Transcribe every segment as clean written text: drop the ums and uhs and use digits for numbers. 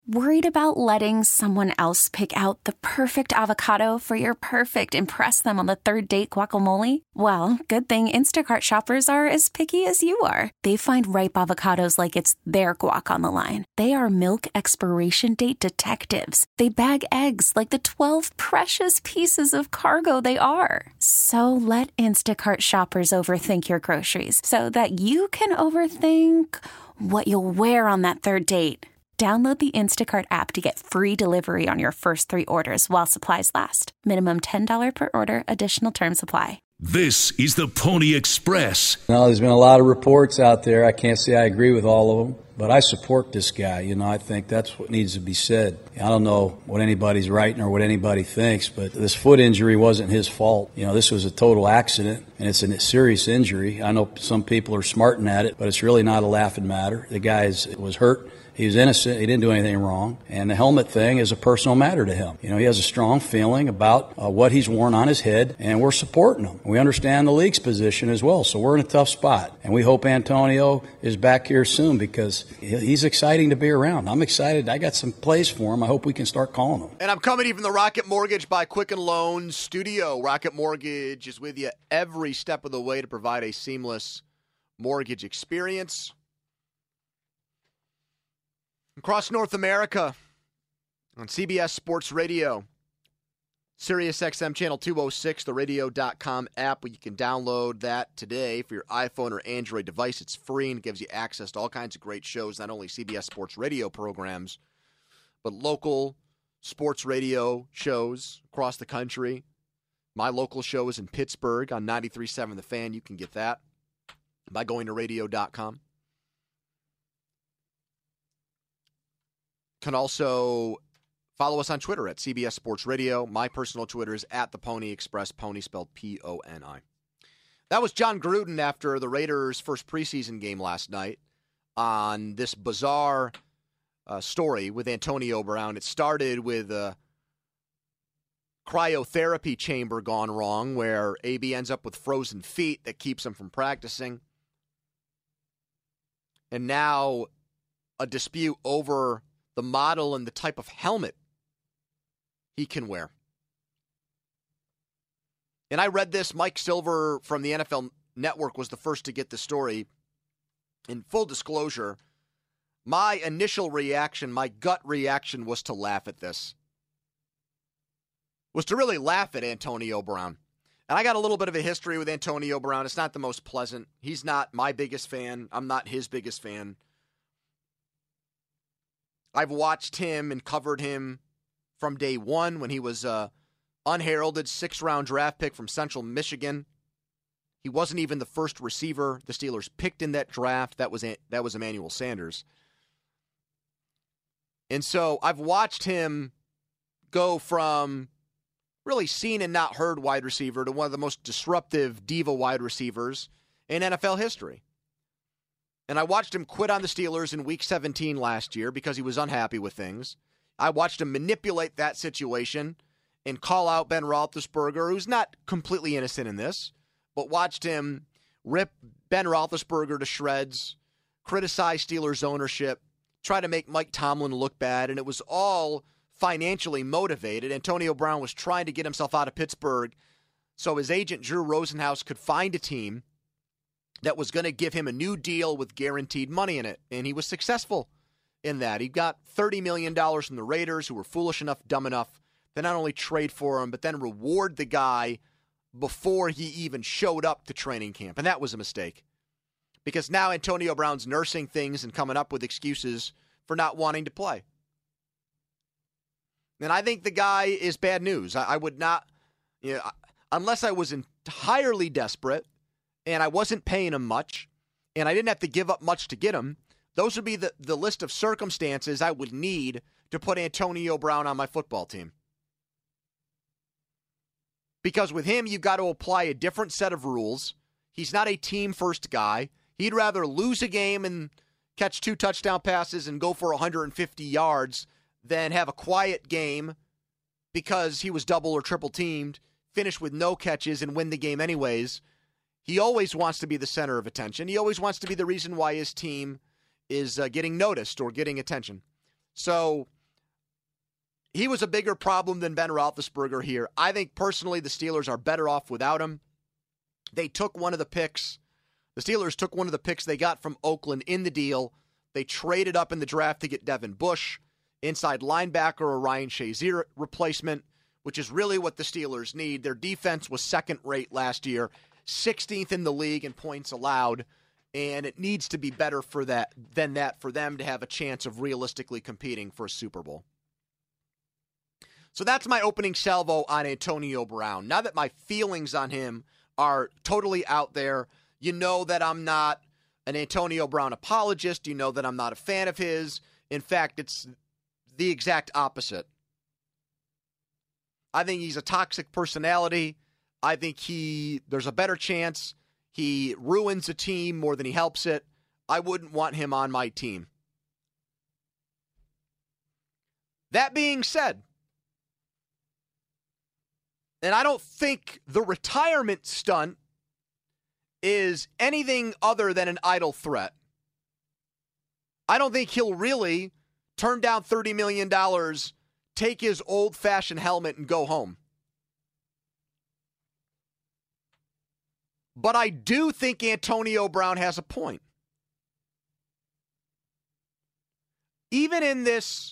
Worried about letting someone else pick out the perfect avocado for your perfect impress them on the third date guacamole? Well, good thing Instacart shoppers are as picky as you are. They find ripe avocados like it's their guac on the line. They are milk expiration date detectives. They bag eggs like the 12 precious pieces of cargo they are. So let Instacart shoppers overthink your groceries so that you can overthink what you'll wear on that third date. Download the Instacart app to get free delivery on your first 3 orders while supplies last. Minimum $10 per order. Additional terms apply. This is the Pony Express. Now, there's been a lot of reports out there. I can't say I agree with all of them, but I support this guy. I think that's what needs to be said. I don't know what anybody's writing or what anybody thinks, but this foot injury wasn't his fault. This was a total accident, and it's a serious injury. I know some people are smarting at it, but it's really not a laughing matter. The guy was hurt. He was innocent. He didn't do anything wrong. And the helmet thing is a personal matter to him. He has a strong feeling about what he's worn on his head, and we're supporting him. We understand the league's position as well, so we're in a tough spot. And we hope Antonio is back here soon because he's exciting to be around. I'm excited. I got some plays for him. I hope we can start calling him. And I'm coming to you from the Rocket Mortgage by Quicken Loans studio. Rocket Mortgage is with you every step of the way to provide a seamless mortgage experience. Across North America on CBS Sports Radio, SiriusXM Channel 206, the radio.com app, where you can download that today for your iPhone or Android device. It's free and gives you access to all kinds of great shows, not only CBS Sports Radio programs, but local sports radio shows across the country. My local show is in Pittsburgh on 93.7 The Fan. You can get that by going to radio.com. Can also follow us on Twitter at CBS Sports Radio. My personal Twitter is at the Pony Express, Pony spelled P-O-N-I. That was John Gruden after the Raiders' first preseason game last night on this bizarre story with Antonio Brown. It started with a cryotherapy chamber gone wrong where AB ends up with frozen feet that keeps him from practicing. And now a dispute over the model and the type of helmet he can wear. And I read this. Mike Silver from the NFL Network was the first to get the story. In full disclosure, my initial reaction, my gut reaction was to laugh at this. Was to really laugh at Antonio Brown. And I got a little bit of a history with Antonio Brown. It's not the most pleasant. He's not my biggest fan. I'm not his biggest fan. I've watched him and covered him from day one when he was an unheralded 6th-round draft pick from Central Michigan. He wasn't even the first receiver the Steelers picked in that draft. That was Emmanuel Sanders. And so I've watched him go from really seen and not heard wide receiver to one of the most disruptive diva wide receivers in NFL history. And I watched him quit on the Steelers in Week 17 last year because he was unhappy with things. I watched him manipulate that situation and call out Ben Roethlisberger, who's not completely innocent in this, but watched him rip Ben Roethlisberger to shreds, criticize Steelers ownership, try to make Mike Tomlin look bad, and it was all financially motivated. Antonio Brown was trying to get himself out of Pittsburgh so his agent Drew Rosenhaus could find a team that was going to give him a new deal with guaranteed money in it. And he was successful in that. He got $30 million from the Raiders, who were foolish enough, dumb enough, to not only trade for him, but then reward the guy before he even showed up to training camp. And that was a mistake. Because now Antonio Brown's nursing things and coming up with excuses for not wanting to play. And I think the guy is bad news. I would not, unless I was entirely desperate, and I wasn't paying him much, and I didn't have to give up much to get him, those would be the list of circumstances I would need to put Antonio Brown on my football team. Because with him, you've got to apply a different set of rules. He's not a team-first guy. He'd rather lose a game and catch 2 touchdown passes and go for 150 yards than have a quiet game because he was double or triple teamed, finish with no catches, and win the game anyways. He always wants to be the center of attention. He always wants to be the reason why his team is getting noticed or getting attention. So he was a bigger problem than Ben Roethlisberger here. I think personally the Steelers are better off without him. They took one of the picks. The Steelers took one of the picks they got from Oakland in the deal. They traded up in the draft to get Devin Bush, inside linebacker or Ryan Shazier replacement, which is really what the Steelers need. Their defense was second rate last year, 16th in the league in points allowed, and it needs to be better for that for them to have a chance of realistically competing for a Super Bowl. So that's my opening salvo on Antonio Brown. Now that my feelings on him are totally out there, you know that I'm not an Antonio Brown apologist. You know that I'm not a fan of his. In fact, it's the exact opposite. I think he's a toxic personality. I think there's a better chance he ruins a team more than he helps it. I wouldn't want him on my team. That being said, and I don't think the retirement stunt is anything other than an idle threat. I don't think he'll really turn down $30 million, take his old-fashioned helmet, and go home. But I do think Antonio Brown has a point. Even in this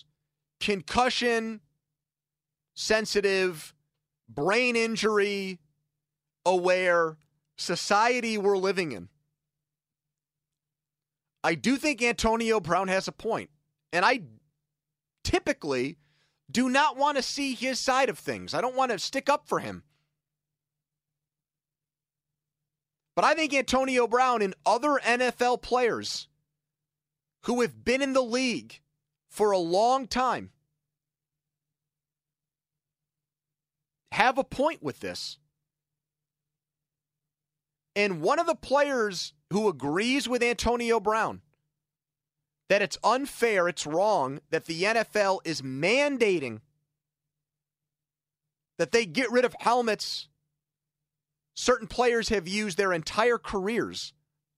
concussion-sensitive, brain injury-aware society we're living in, I do think Antonio Brown has a point. And I typically do not want to see his side of things. I don't want to stick up for him. But I think Antonio Brown and other NFL players who have been in the league for a long time have a point with this. And one of the players who agrees with Antonio Brown that it's unfair, it's wrong, that the NFL is mandating that they get rid of helmets certain players have used their entire careers.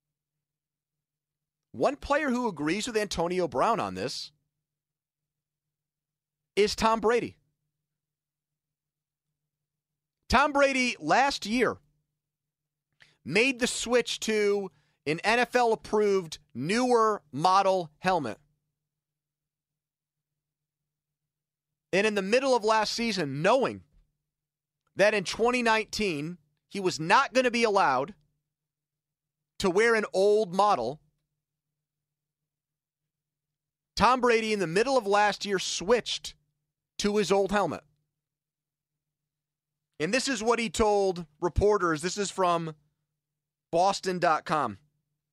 One player who agrees with Antonio Brown on this is Tom Brady. Tom Brady last year made the switch to an NFL-approved, newer model helmet. And in the middle of last season, knowing that in 2019, he was not going to be allowed to wear an old model, Tom Brady, in the middle of last year, switched to his old helmet. And this is what he told reporters. This is from Boston.com.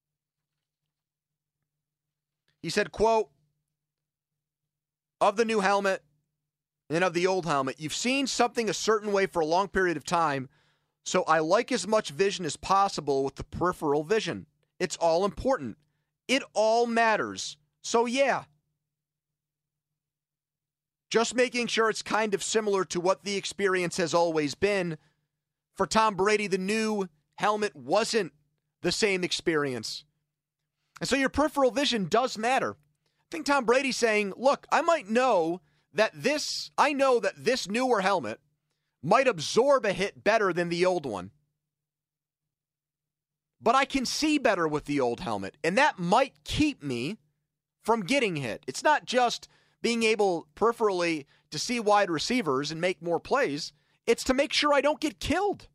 He said, quote, "Of the new helmet and of the old helmet, you've seen something a certain way for a long period of time, so I like as much vision as possible with the peripheral vision. It's all important. It all matters. So yeah. Just making sure it's kind of similar to what the experience has always been. For Tom Brady, the new helmet wasn't the same experience. And so your peripheral vision does matter. I think Tom Brady's saying, look, I know that this newer helmet might absorb a hit better than the old one. But I can see better with the old helmet, and that might keep me from getting hit. It's not just being able peripherally to see wide receivers and make more plays. It's to make sure I don't get killed.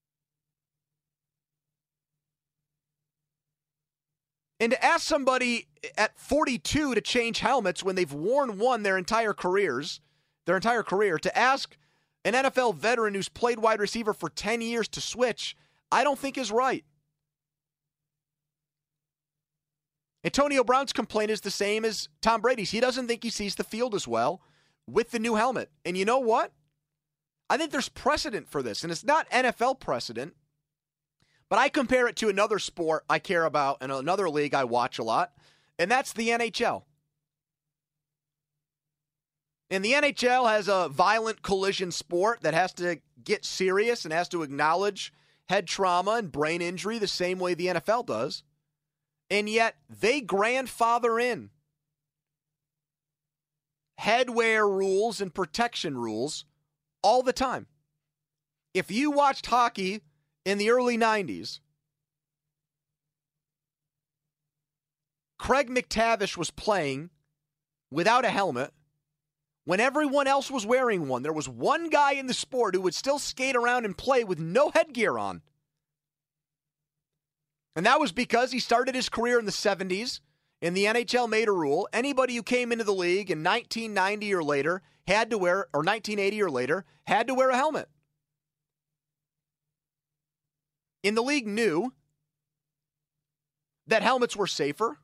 And to ask somebody at 42 to change helmets when they've worn one their entire career, to ask an NFL veteran who's played wide receiver for 10 years to switch, I don't think is right. Antonio Brown's complaint is the same as Tom Brady's. He doesn't think he sees the field as well with the new helmet. And you know what? I think there's precedent for this, and it's not NFL precedent. But I compare it to another sport I care about and another league I watch a lot, and that's the NHL. And the NHL has a violent collision sport that has to get serious and has to acknowledge head trauma and brain injury the same way the NFL does. And yet they grandfather in headwear rules and protection rules all the time. If you watched hockey in the early 90s, Craig McTavish was playing without a helmet when everyone else was wearing one. There was one guy in the sport who would still skate around and play with no headgear on. And that was because he started his career in the 70s, and the NHL made a rule. Anybody who came into the league in 1990 or later had to wear, or 1980 or later, had to wear a helmet. And the league knew that helmets were safer.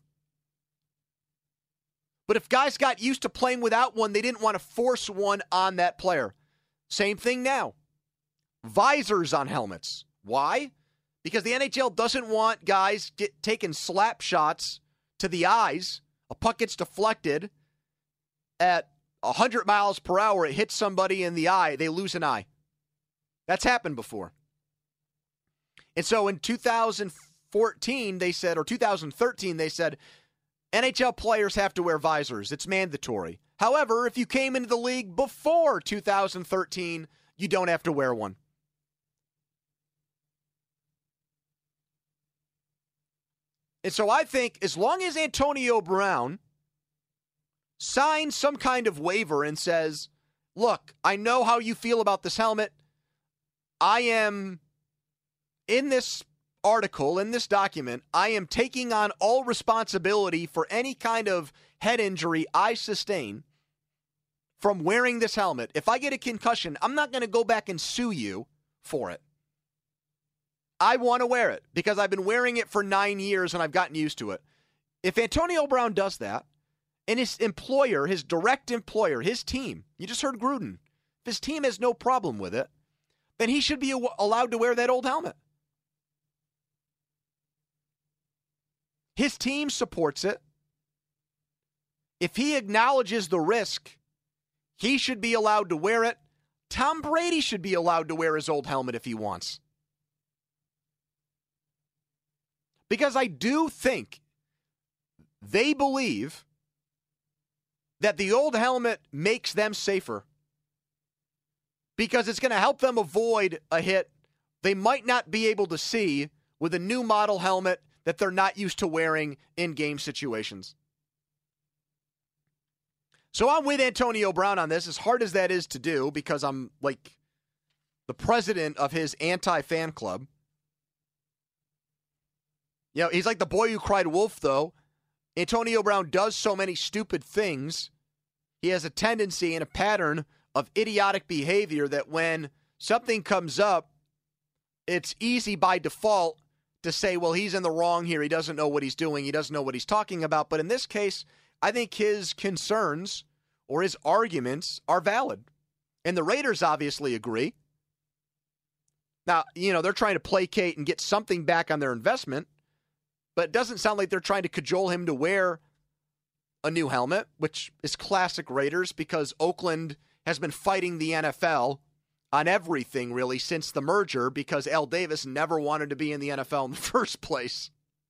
But if guys got used to playing without one, they didn't want to force one on that player. Same thing now. Visors on helmets. Why? Because the NHL doesn't want guys taking slap shots to the eyes. A puck gets deflected at 100 miles per hour. It hits somebody in the eye. They lose an eye. That's happened before. And so in 2014, they said, or 2013, they said, NHL players have to wear visors. It's mandatory. However, if you came into the league before 2013, you don't have to wear one. And so I think as long as Antonio Brown signs some kind of waiver and says, look, I know how you feel about this helmet. I am, in this article, in this document, I am taking on all responsibility for any kind of head injury I sustain from wearing this helmet. If I get a concussion, I'm not going to go back and sue you for it. I want to wear it because I've been wearing it for 9 years and I've gotten used to it. If Antonio Brown does that, and his employer, his direct employer, his team, you just heard Gruden, if his team has no problem with it, then he should be allowed to wear that old helmet. His team supports it. If he acknowledges the risk, he should be allowed to wear it. Tom Brady should be allowed to wear his old helmet if he wants. Because I do think they believe that the old helmet makes them safer. Because it's going to help them avoid a hit they might not be able to see with a new model helmet that they're not used to wearing in game situations. So I'm with Antonio Brown on this, as hard as that is to do, because I'm like the president of his anti-fan club. You know, he's like the boy who cried wolf, though. Antonio Brown does so many stupid things. He has a tendency and a pattern of idiotic behavior that when something comes up, it's easy by default to say, well, he's in the wrong here. He doesn't know what he's doing. He doesn't know what he's talking about. But in this case, I think his concerns or his arguments are valid. And the Raiders obviously agree. Now, you know, they're trying to placate and get something back on their investment, but it doesn't sound like they're trying to cajole him to wear a new helmet, which is classic Raiders because Oakland has been fighting the NFL on everything, really, since the merger because Al Davis never wanted to be in the NFL in the first place.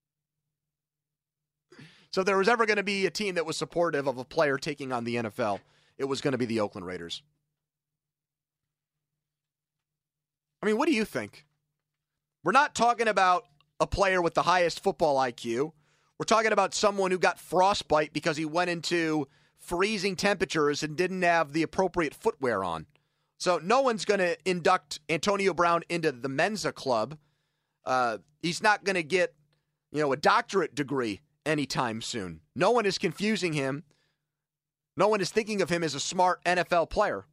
So if there was ever going to be a team that was supportive of a player taking on the NFL, it was going to be the Oakland Raiders. I mean, what do you think? We're not talking about a player with the highest football IQ. We're talking about someone who got frostbite because he went into freezing temperatures and didn't have the appropriate footwear on. So no one's going to induct Antonio Brown into the Mensa Club. He's not going to get, a doctorate degree anytime soon. No one is confusing him. No one is thinking of him as a smart NFL player.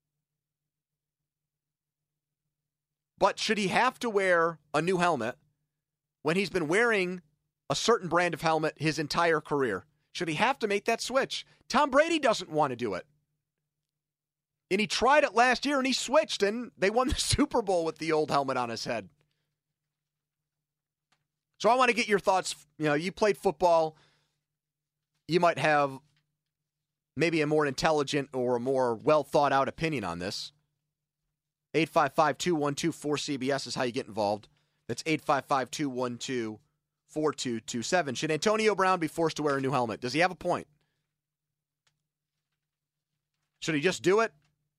But should he have to wear a new helmet when he's been wearing a certain brand of helmet his entire career? Should he have to make that switch? Tom Brady doesn't want to do it. And he tried it last year and he switched and they won the Super Bowl with the old helmet on his head. So I want to get your thoughts. You played football. You might have maybe a more intelligent or a more well thought out opinion on this. 855-212-4CBS is how you get involved. That's 855-212-4227. Should Antonio Brown be forced to wear a new helmet? Does he have a point? Should he just do it?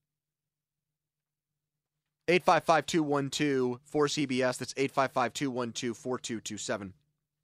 855-212-4CBS. That's 855-212-4227.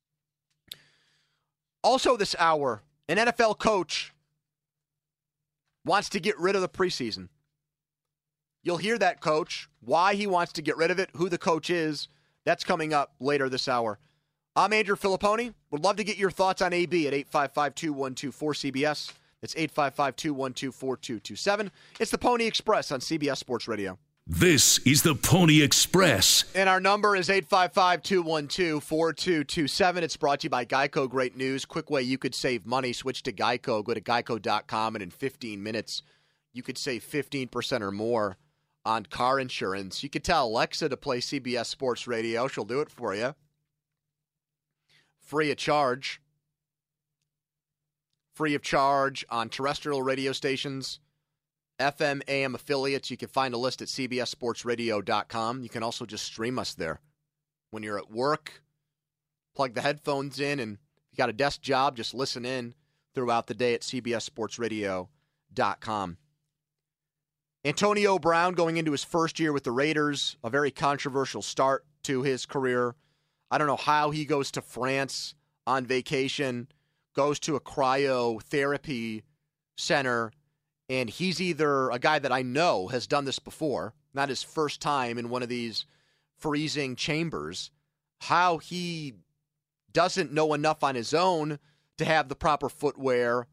Also this hour, an NFL coach wants to get rid of the preseason. You'll hear that coach, why he wants to get rid of it, who the coach is. That's coming up later this hour. I'm Andrew Filipponi. Would love to get your thoughts on AB at 855-212-4CBS. That's 855-212-4227. It's the Pony Express on CBS Sports Radio. This is the Pony Express. And our number is 855-212-4227. It's brought to you by Geico. Great news. Quick way you could save money. Switch to Geico. Go to geico.com, and in 15 minutes, you could save 15% or more on car insurance. You could tell Alexa to play CBS Sports Radio. She'll do it for you. Free of charge. Free of charge on terrestrial radio stations, FM, AM affiliates. You can find a list at cbssportsradio.com. You can also just stream us there. When you're at work, plug the headphones in, and if you got a desk job, just listen in throughout the day at cbssportsradio.com. Antonio Brown going into his first year with the Raiders, a very controversial start to his career. I don't know how he goes to France on vacation, goes to a cryotherapy center, and he's either a guy that I know has done this before, not his first time in one of these freezing chambers, how he doesn't know enough on his own to have the proper footwear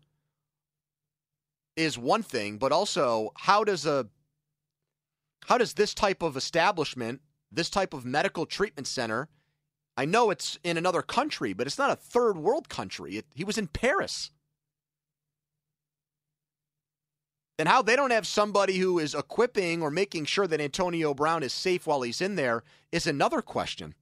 is one thing, but also how does this type of establishment, this type of medical treatment center, I know it's in another country, but it's not a third world country. He was in Paris. And how they don't have somebody who is equipping or making sure that Antonio Brown is safe while he's in there is another question.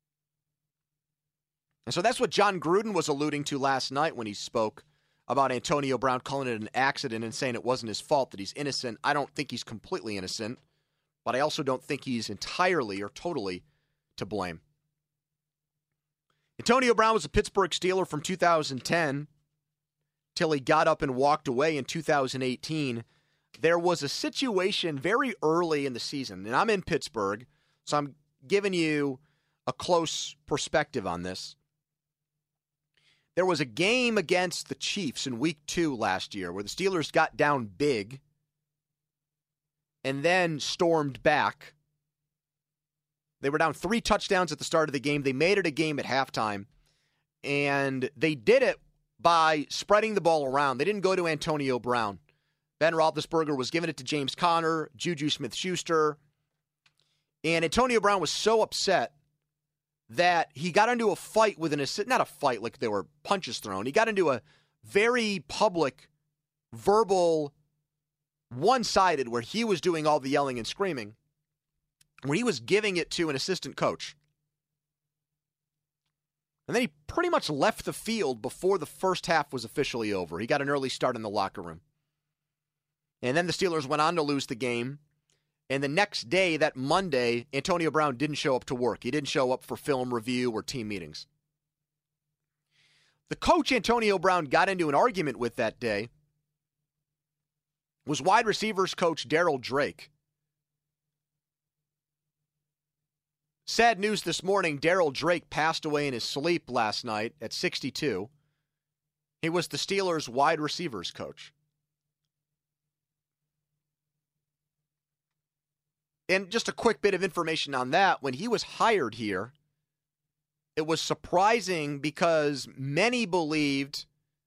And so that's what John Gruden was alluding to last night when he spoke about Antonio Brown, calling it an accident and saying it wasn't his fault, that he's innocent. I don't think he's completely innocent, but I also don't think he's entirely or totally to blame. Antonio Brown was a Pittsburgh Steeler from 2010 till he got up and walked away in 2018. There was a situation very early in the season, and I'm in Pittsburgh, so I'm giving you a close perspective on this. There was a game against the Chiefs in Week 2 last year where the Steelers got down big and then stormed back. They were down 3 touchdowns at the start of the game. They made it a game at halftime, and they did it by spreading the ball around. They didn't go to Antonio Brown. Ben Roethlisberger was giving it to James Conner, Juju Smith-Schuster, and Antonio Brown was so upset that he got into a fight with not a fight like there were punches thrown. He got into a very public, verbal, one-sided, where he was doing all the yelling and screaming, where he was giving it to an assistant coach. And then he pretty much left the field before the first half was officially over. He got an early start in the locker room. And then the Steelers went on to lose the game. And the next day, that Monday, Antonio Brown didn't show up to work. He didn't show up for film review or team meetings. The coach Antonio Brown got into an argument with that day was wide receivers coach Darryl Drake. Sad news this morning, Darryl Drake passed away in his sleep last night at 62. He was the Steelers' wide receivers coach. And just a quick bit of information on that, when he was hired here, it was surprising because many believed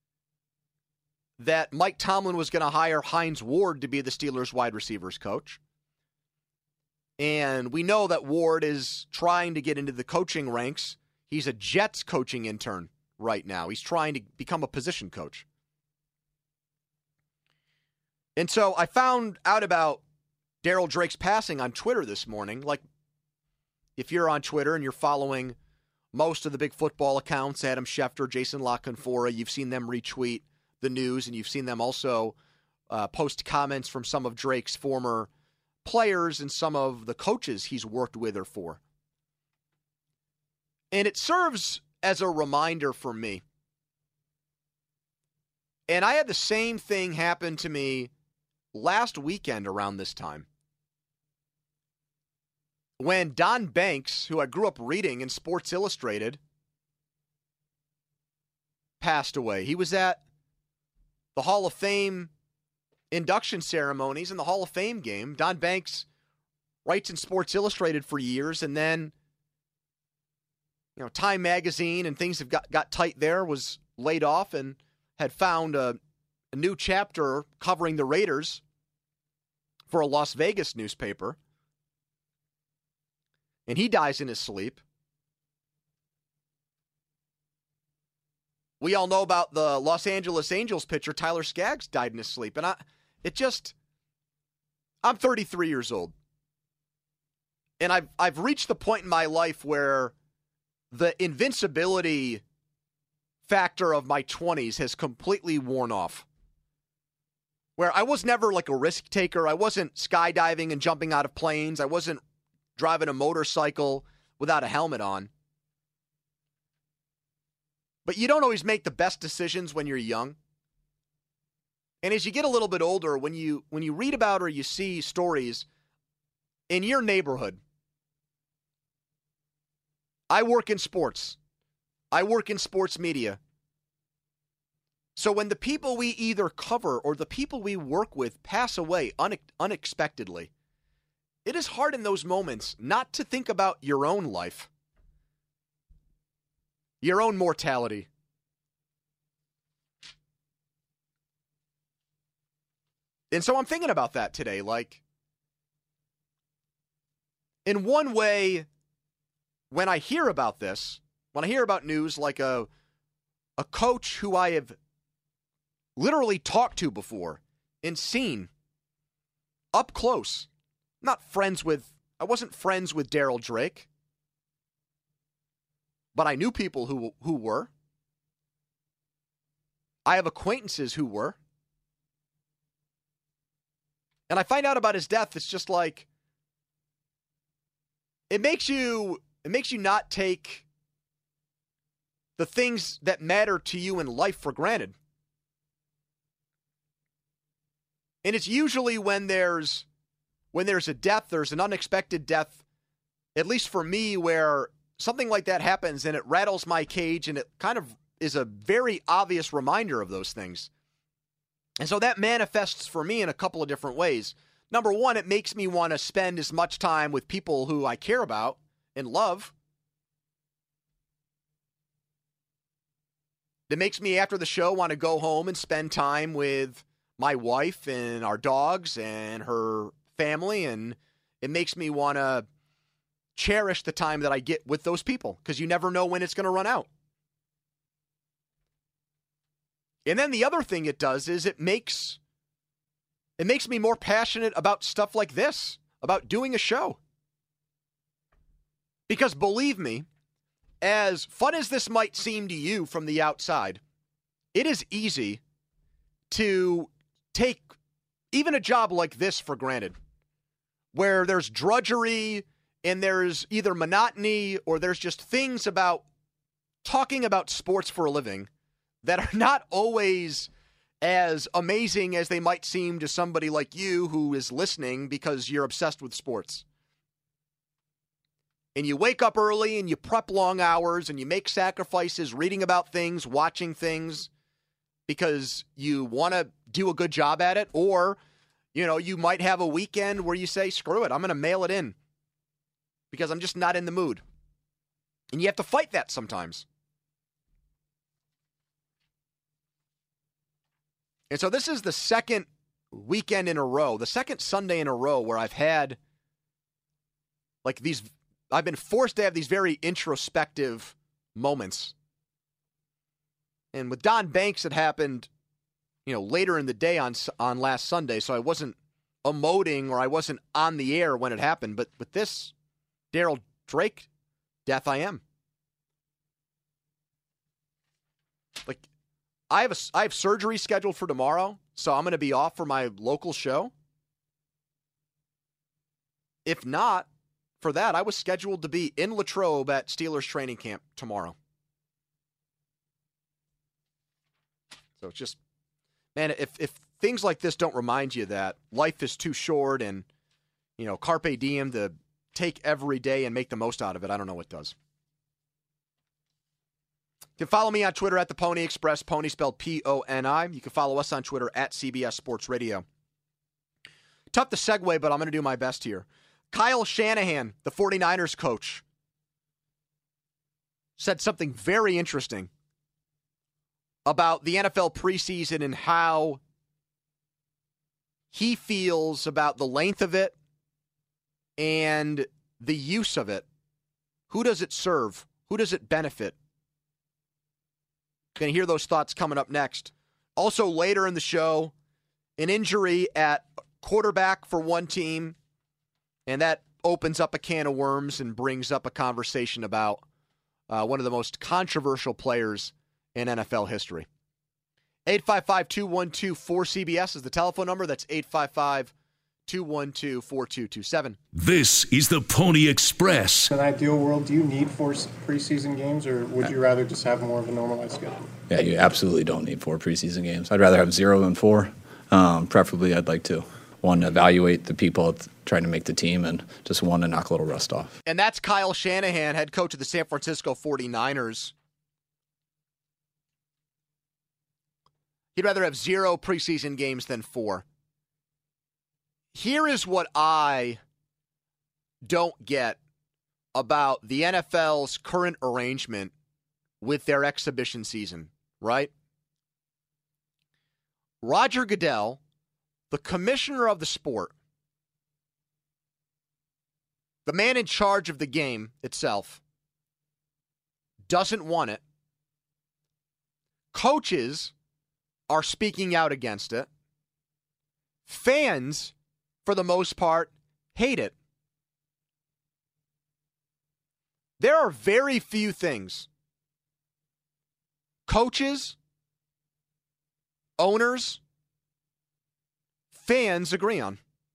that Mike Tomlin was going to hire Hines Ward to be the Steelers' wide receivers coach. And we know that Ward is trying to get into the coaching ranks. He's a Jets coaching intern right now. He's trying to become a position coach. And so I found out about Darryl Drake's passing on Twitter this morning. Like, if you're on Twitter and you're following most of the big football accounts, Adam Schefter, Jason La Canfora, you've seen them retweet the news, and you've seen them also post comments from some of Drake's former players and some of the coaches he's worked with or for. And it serves as a reminder for me. And I had the same thing happen to me last weekend around this time when Don Banks, who I grew up reading in Sports Illustrated, passed away. He was at the Hall of Fame induction ceremonies and the Hall of Fame game. Don Banks writes in Sports Illustrated for years, and then Time Magazine and things have got tight there, was laid off and had found a new chapter covering the Raiders for a Las Vegas newspaper. And he dies in his sleep. We all know about the Los Angeles Angels pitcher Tyler Skaggs died in his sleep. And I'm 33 years old. And I've reached the point in my life where the invincibility factor of my 20s has completely worn off. Where I was never like a risk taker. I wasn't skydiving and jumping out of planes. I wasn't driving a motorcycle without a helmet on. But you don't always make the best decisions when you're young. And as you get a little bit older, when you read about or you see stories in your neighborhood, I work in sports. I work in sports media. So when the people we either cover or the people we work with pass away unexpectedly, it is hard in those moments not to think about your own life, your own mortality. And so I'm thinking about that today. Like, in one way, when I hear about this, when I hear about news like a coach who I have literally talked to before and seen up close, I wasn't friends with Daryl Drake, but I knew people who were. I have acquaintances who were. And I find out about his death, it's just like, it makes you not take the things that matter to you in life for granted. And it's usually when there's a death, there's an unexpected death, at least for me, where something like that happens and it rattles my cage, and it kind of is a very obvious reminder of those things. And so that manifests for me in a couple of different ways. Number one, it makes me want to spend as much time with people who I care about and love. It makes me, after the show, want to go home and spend time with my wife and our dogs and her family. And it makes me want to cherish the time that I get with those people, because you never know when it's going to run out. And then the other thing it does is it makes me more passionate about stuff like this, about doing a show. Because believe me, as fun as this might seem to you from the outside, it is easy to take even a job like this for granted, where there's drudgery and there's either monotony or there's just things about talking about sports for a living that are not always as amazing as they might seem to somebody like you who is listening because you're obsessed with sports. And you wake up early and you prep long hours and you make sacrifices reading about things, watching things because you want to do a good job at it. Or, you might have a weekend where you say, screw it, I'm going to mail it in because I'm just not in the mood. And you have to fight that sometimes. And so this is the second weekend in a row, the second Sunday in a row where I've had I've been forced to have these very introspective moments. And with Don Banks, it happened, later in the day on last Sunday, so I wasn't emoting or I wasn't on the air when it happened. But with this Daryl Drake death, I am. I have surgery scheduled for tomorrow, so I'm going to be off for my local show. If not for that, I was scheduled to be in Latrobe at Steelers training camp tomorrow. So it's just, man, if things like this don't remind you that life is too short and, carpe diem, to take every day and make the most out of it, I don't know what does. You can follow me on Twitter at the Pony Express, Pony spelled P-O-N-I. You can follow us on Twitter at CBS Sports Radio. Tough to segue, but I'm going to do my best here. Kyle Shanahan, the 49ers coach, said something very interesting about the NFL preseason and how he feels about the length of it and the use of it. Who does it serve? Who does it benefit? Going to hear those thoughts coming up next. Also, later in the show, an injury at quarterback for one team, and that opens up a can of worms and brings up a conversation about one of the most controversial players in NFL history. 855-212-4CBS is the telephone number. That's 855-212-4227. This is the Pony Express. In an ideal world, do you need 4 preseason games, or would you rather just have more of a normalized schedule? Yeah, you absolutely don't need 4 preseason games. I'd rather have 0 than 4. Preferably, I'd like to. 1, evaluate the people trying to make the team, and just 1, to knock a little rust off. And that's Kyle Shanahan, head coach of the San Francisco 49ers. He'd rather have 0 preseason games than 4. Here is what I don't get about the NFL's current arrangement with their exhibition season, right? Roger Goodell, the commissioner of the sport, the man in charge of the game itself, doesn't want it. Coaches are speaking out against it. Fans, for the most part, hate it. There are very few things coaches, owners, fans agree on.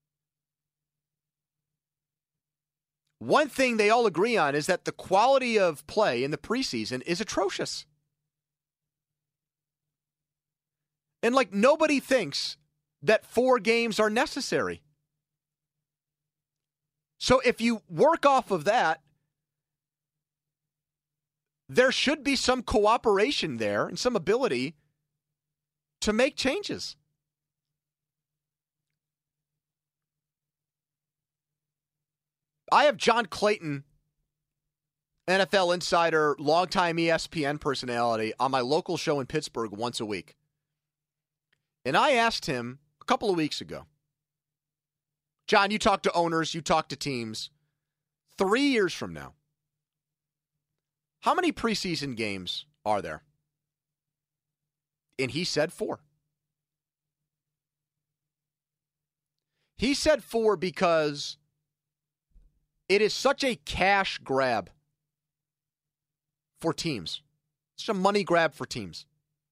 One thing they all agree on is that the quality of play in the preseason is atrocious. And nobody thinks that 4 games are necessary. So if you work off of that, there should be some cooperation there and some ability to make changes. I have John Clayton, NFL insider, longtime ESPN personality, on my local show in Pittsburgh once a week. And I asked him a couple of weeks ago, John, you talk to owners, you talk to teams. 3 years from now, how many preseason games are there? And he said 4. He said 4 because it is such a cash grab for teams. It's a money grab for teams.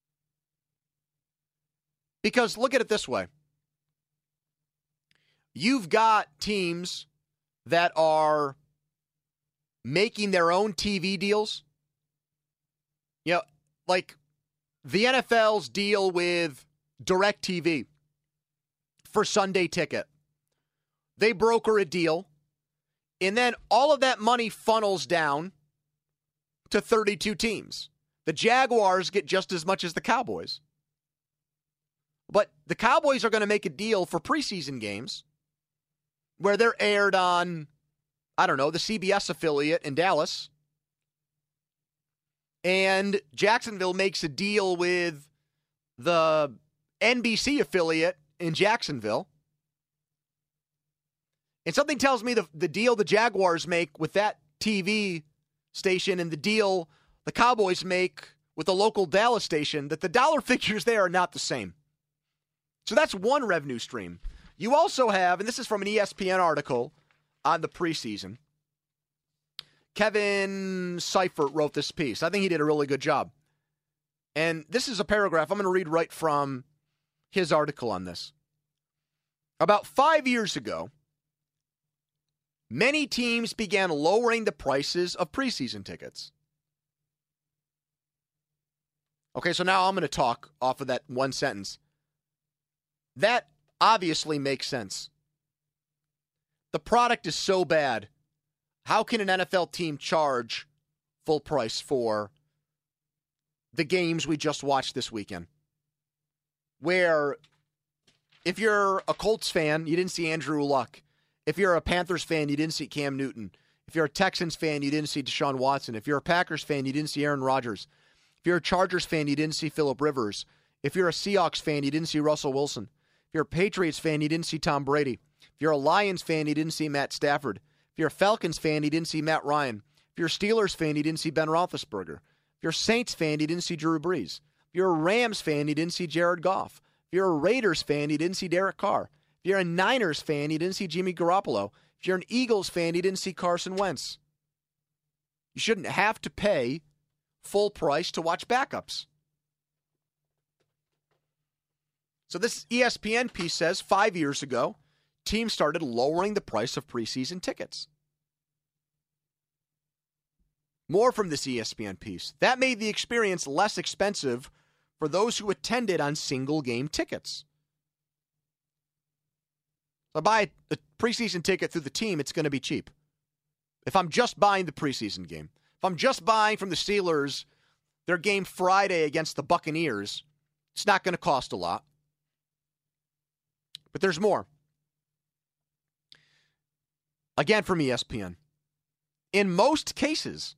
Because look at it this way. You've got teams that are making their own TV deals. Like the NFL's deal with DirecTV for Sunday Ticket. They broker a deal, and then all of that money funnels down to 32 teams. The Jaguars get just as much as the Cowboys. But the Cowboys are going to make a deal for preseason games where they're aired on, the CBS affiliate in Dallas. And Jacksonville makes a deal with the NBC affiliate in Jacksonville. And something tells me the deal the Jaguars make with that TV station and the deal the Cowboys make with the local Dallas station, that the dollar figures there are not the same. So that's one revenue stream. You also have, and this is from an ESPN article on the preseason, Kevin Seifert wrote this piece. I think he did a really good job. And this is a paragraph I'm going to read right from his article on this. About 5 years ago, many teams began lowering the prices of preseason tickets. Okay, so now I'm going to talk off of that one sentence. That obviously makes sense. The product is so bad. How can an NFL team charge full price for the games we just watched this weekend? Where if you're a Colts fan, you didn't see Andrew Luck. If you're a Panthers fan, you didn't see Cam Newton. If you're a Texans fan, you didn't see Deshaun Watson. If you're a Packers fan, you didn't see Aaron Rodgers. If you're a Chargers fan, you didn't see Phillip Rivers. If you're a Seahawks fan, you didn't see Russell Wilson. If you're a Patriots fan, you didn't see Tom Brady. If you're a Lions fan, you didn't see Matt Stafford. If you're a Falcons fan, you didn't see Matt Ryan. If you're a Steelers fan, you didn't see Ben Roethlisberger. If you're a Saints fan, you didn't see Drew Brees. If you're a Rams fan, you didn't see Jared Goff. If you're a Raiders fan, you didn't see Derek Carr. If you're a Niners fan, you didn't see Jimmy Garoppolo. If you're an Eagles fan, you didn't see Carson Wentz. You shouldn't have to pay full price to watch backups. So this ESPN piece says 5 years ago, teams started lowering the price of preseason tickets. More from this ESPN piece. That made the experience less expensive for those who attended on single-game tickets. If I buy a preseason ticket through the team, it's going to be cheap. If I'm just buying the preseason game. If I'm just buying from the Steelers their game Friday against the Buccaneers, it's not going to cost a lot. But there's more. Again from ESPN. In most cases,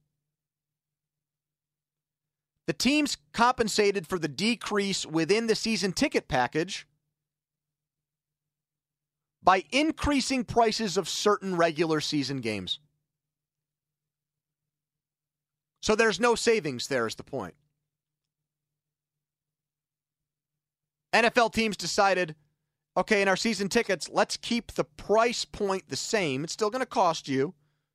the teams compensated for the decrease within the season ticket package by increasing prices of certain regular season games. So there's no savings there is the point. NFL teams decided, okay, in our season tickets, let's keep the price point the same. It's still going to cost you.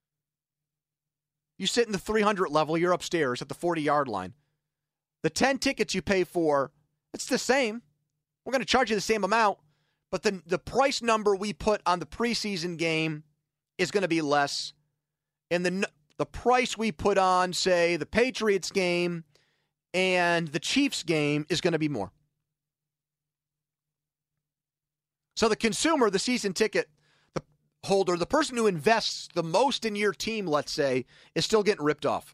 You sit in the 300 level, you're upstairs at the 40-yard line. The 10 tickets you pay for, it's the same. We're going to charge you the same amount, but the price number we put on the preseason game is going to be less. And the price we put on, say, the Patriots game and the Chiefs game is going to be more. So the consumer, the season ticket the holder, the person who invests the most in your team, let's say, is still getting ripped off.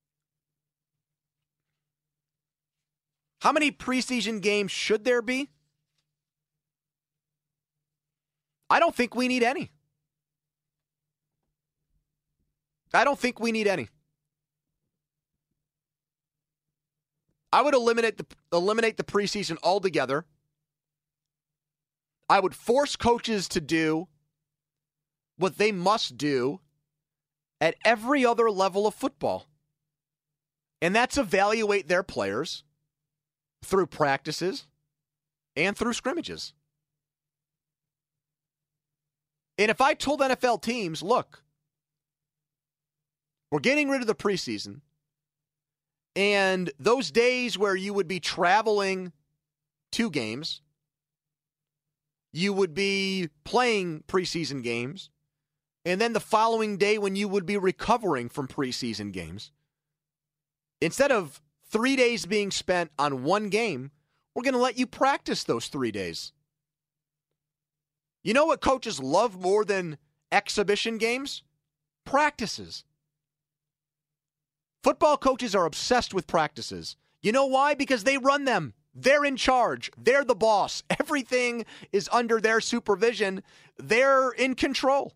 How many preseason games should there be? I don't think we need any. I don't think we need any. I would eliminate the preseason altogether. I would force coaches to do what they must do at every other level of football. And that's evaluate their players through practices and through scrimmages. And if I told NFL teams, look, we're getting rid of the preseason, and those days where you would be traveling to games, you would be playing preseason games, and then the following day when you would be recovering from preseason games, instead of 3 days being spent on one game, we're going to let you practice those 3 days. You know what coaches love more than exhibition games? Practices. Football coaches are obsessed with practices. You know why? Because they run them. They're in charge. They're the boss. Everything is under their supervision. They're in control.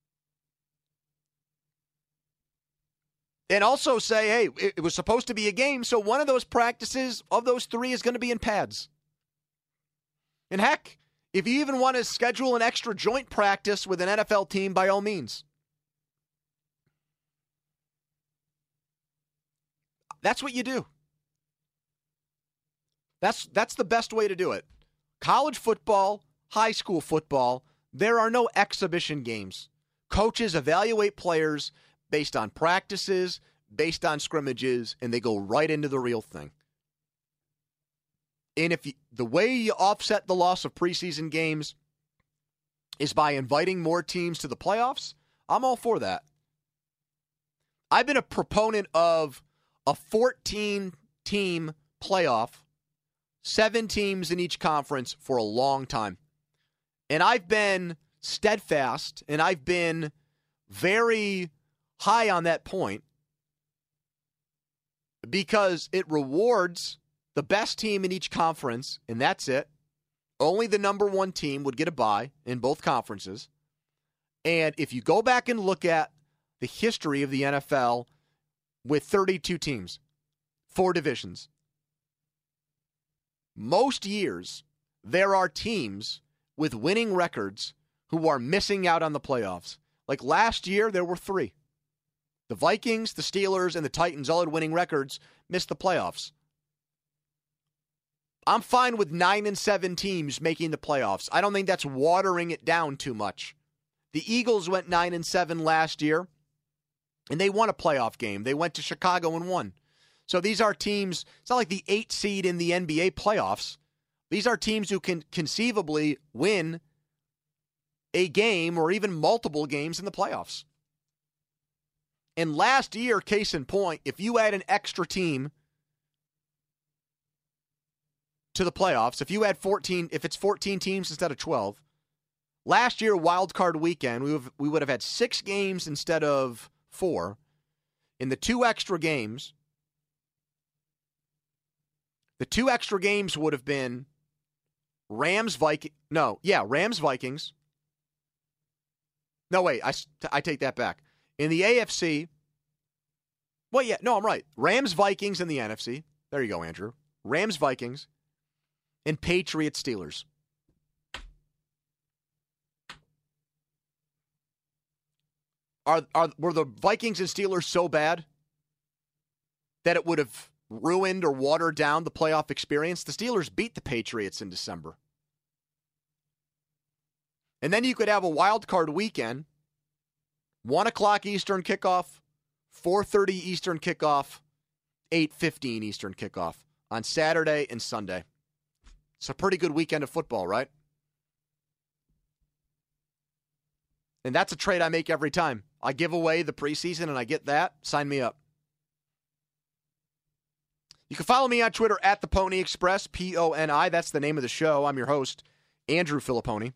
And also say, hey, it was supposed to be a game, so one of those practices of those 3 is going to be in pads. And heck, if you even want to schedule an extra joint practice with an NFL team, by all means. That's what you do. That's the best way to do it. College football, high school football, there are no exhibition games. Coaches evaluate players based on practices, based on scrimmages, and they go right into the real thing. And if the way you offset the loss of preseason games is by inviting more teams to the playoffs, I'm all for that. I've been a proponent of a 14-team playoff 7 teams in each conference for a long time. And I've been steadfast, and I've been very high on that point because it rewards the best team in each conference, and that's it. Only the number 1 team would get a bye in both conferences. And if you go back and look at the history of the NFL with 32 teams, 4 divisions, most years there are teams with winning records who are missing out on the playoffs. Like last year, there were 3. The Vikings, the Steelers, and the Titans all had winning records, missed the playoffs. I'm fine with 9 and 7 teams making the playoffs. I don't think that's watering it down too much. The Eagles went 9 and 7 last year, and they won a playoff game. They went to Chicago and won. So these are teams, it's not like the 8 seed in the NBA playoffs. These are teams who can conceivably win a game or even multiple games in the playoffs. And last year, case in point, if you add an extra team to the playoffs, if you had 14, if it's 14 teams instead of 12, last year, wild card weekend, we would have had 6 games instead of 4. In the 2 extra games, would have been Rams, Vikings. No, wait, I take that back. In the AFC, I'm right. Rams, Vikings in the NFC. There you go, Andrew. Rams, Vikings, and Patriots, Steelers. Were the Vikings and Steelers so bad that it would have ruined or watered down the playoff experience? The Steelers beat the Patriots in December. And then you could have a wild card weekend, 1 o'clock Eastern kickoff, 4:30 Eastern kickoff, 8:15 Eastern kickoff on Saturday and Sunday. It's a pretty good weekend of football, right? And that's a trade I make every time. I give away the preseason and I get that. Sign me up. You can follow me on Twitter at The Pony Express, P-O-N-I. That's the name of the show. I'm your host, Andrew Filipponi.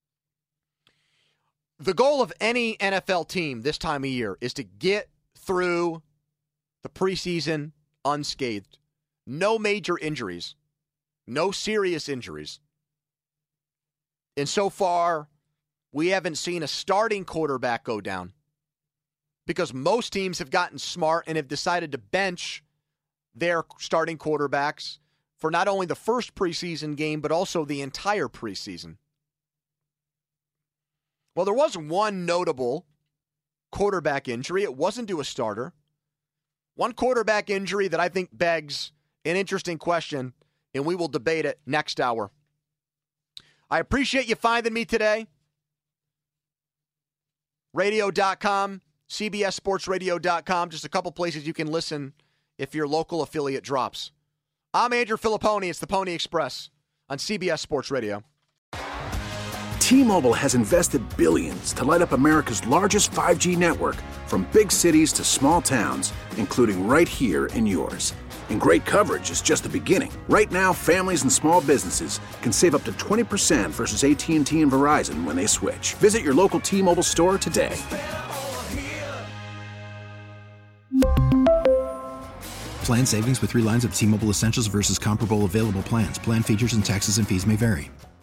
The goal of any NFL team this time of year is to get through the preseason unscathed. No major injuries. No serious injuries. And so far, we haven't seen a starting quarterback go down because most teams have gotten smart and have decided to bench their starting quarterbacks for not only the first preseason game, but also the entire preseason. Well, there was one notable quarterback injury. It wasn't to a starter. One quarterback injury that I think begs an interesting question, and we will debate it next hour. I appreciate you finding me today. Radio.com, CBSSportsRadio.com, just a couple places you can listen if your local affiliate drops. I'm Andrew Filipponi. It's the Pony Express on CBS Sports Radio. T-Mobile has invested billions to light up America's largest 5G network, from big cities to small towns, including right here in yours. And great coverage is just the beginning. Right now, families and small businesses can save up to 20% versus AT&T and Verizon when they switch. Visit your local T-Mobile store today. Plan savings with 3 lines of T-Mobile Essentials versus comparable available plans. Plan features and taxes and fees may vary.